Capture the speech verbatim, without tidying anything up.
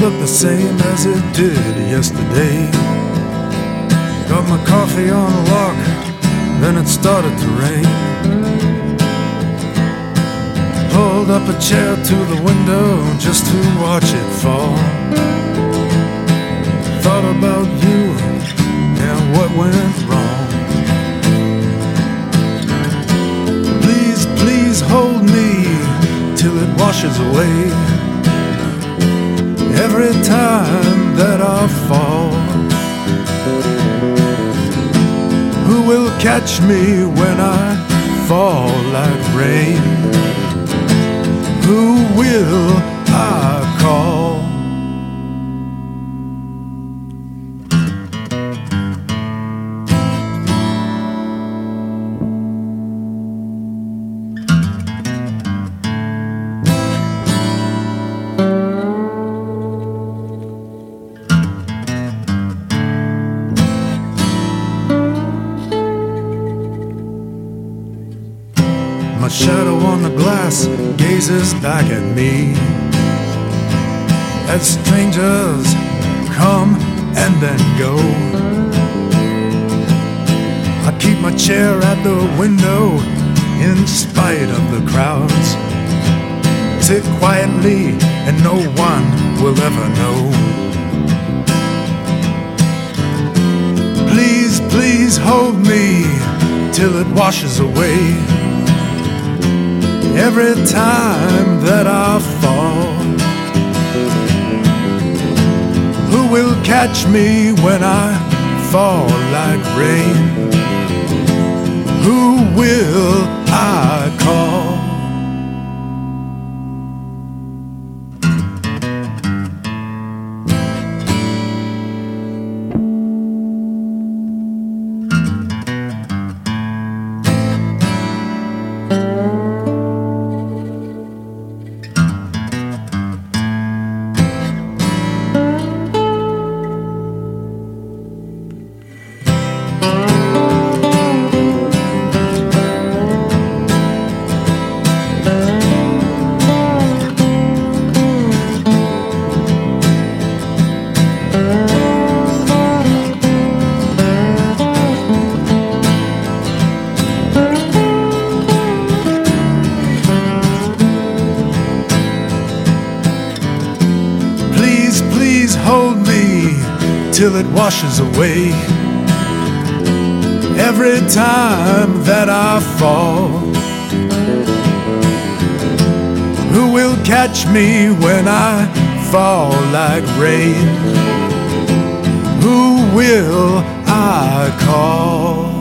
look the same as it did yesterday. Got my coffee on lock, then it started to rain. Pulled up a chair to the window just to watch it fall. Thought about you and what went wrong. Please, please hold me till it washes away. Every time that I fall, who will catch me when I fall like rain? Who will I call? My shadow on the glass gazes back at me as strangers come and then go. I keep my chair at the window in spite of the crowds. Sit quietly and no one will ever know. Please, please hold me till it washes away. Every time that I fall, who will catch me when I fall like rain? Who will I call? Hold me till it washes away. Every time that I fall, who will catch me when I fall like rain? Who will I call?